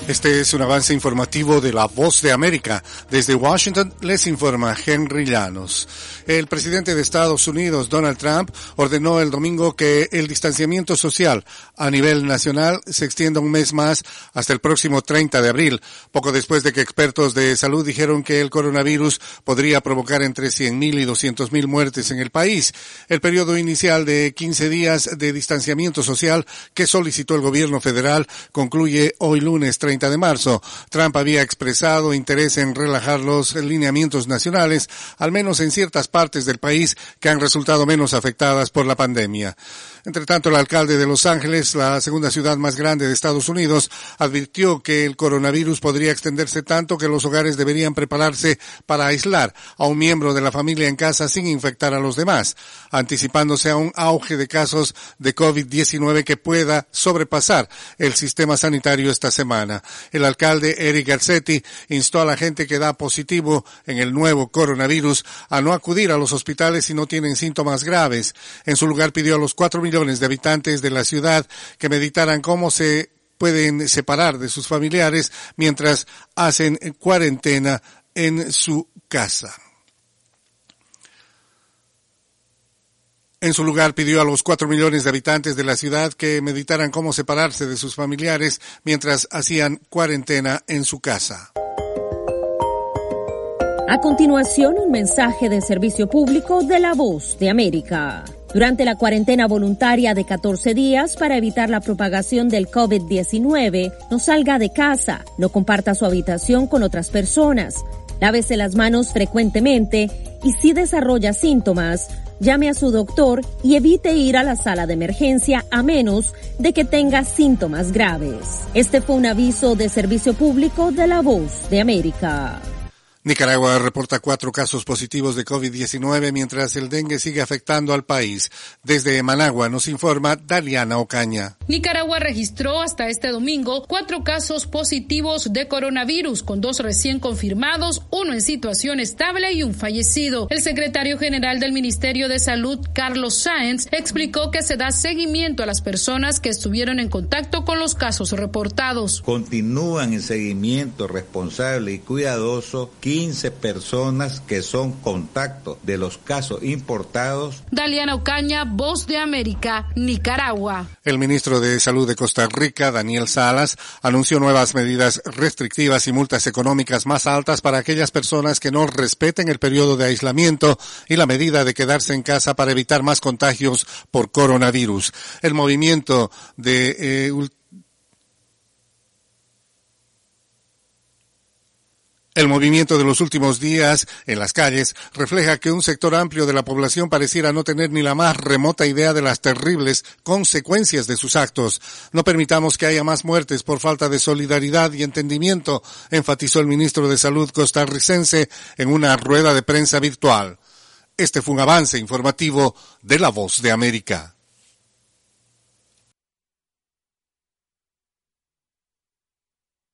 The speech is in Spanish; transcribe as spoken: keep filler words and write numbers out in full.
Este es un avance informativo de La Voz de América. Desde Washington les informa Henry Llanos. El presidente de Estados Unidos, Donald Trump, ordenó el domingo que el distanciamiento social a nivel nacional se extienda un mes más hasta el próximo treinta de abril, poco después de que expertos de salud dijeron que el coronavirus podría provocar entre cien mil y doscientas mil muertes en el país. El periodo inicial de quince días de distanciamiento social que solicitó el gobierno federal concluye hoy lunes treinta de marzo. Trump había expresado interés en relajar los lineamientos nacionales, al menos en ciertas partes del país que han resultado menos afectadas por la pandemia. Entre tanto, el alcalde de Los Ángeles, la segunda ciudad más grande de Estados Unidos, advirtió que el coronavirus podría extenderse tanto que los hogares deberían prepararse para aislar a un miembro de la familia en casa sin infectar a los demás, anticipándose a un auge de casos de COVID diecinueve que pueda sobrepasar el sistema sanitario esta semana. El alcalde Eric Garcetti instó a la gente que da positivo en el nuevo coronavirus a no acudir a los hospitales si no tienen síntomas graves. En su lugar pidió a los cuatro millones de habitantes de la ciudad que meditaran cómo se pueden separar de sus familiares mientras hacen cuarentena en su casa. En su lugar pidió a los cuatro millones de habitantes de la ciudad que meditaran cómo separarse de sus familiares mientras hacían cuarentena en su casa. A continuación, un mensaje de servicio público de La Voz de América. Durante la cuarentena voluntaria de catorce días para evitar la propagación del COVID diecinueve, no salga de casa, no comparta su habitación con otras personas, lávese las manos frecuentemente y si desarrolla síntomas, llame a su doctor y evite ir a la sala de emergencia a menos de que tenga síntomas graves. Este fue un aviso de servicio público de La Voz de América. Nicaragua reporta cuatro casos positivos de COVID diecinueve mientras el dengue sigue afectando al país. Desde Managua nos informa Daliana Ocaña. Nicaragua registró hasta este domingo cuatro casos positivos de coronavirus, con dos recién confirmados, uno en situación estable y un fallecido. El secretario general del Ministerio de Salud, Carlos Sáenz, explicó que se da seguimiento a las personas que estuvieron en contacto con los casos reportados. Continúan en seguimiento responsable y cuidadoso quince personas que son contacto de los casos importados. Daliana Ocaña, Voz de América, Nicaragua. El ministro de Salud de Costa Rica, Daniel Salas, anunció nuevas medidas restrictivas y multas económicas más altas para aquellas personas que no respeten el periodo de aislamiento y la medida de quedarse en casa para evitar más contagios por coronavirus. El movimiento de eh, El movimiento de los últimos días en las calles refleja que un sector amplio de la población pareciera no tener ni la más remota idea de las terribles consecuencias de sus actos. No permitamos que haya más muertes por falta de solidaridad y entendimiento, enfatizó el ministro de Salud costarricense en una rueda de prensa virtual. Este fue un avance informativo de La Voz de América.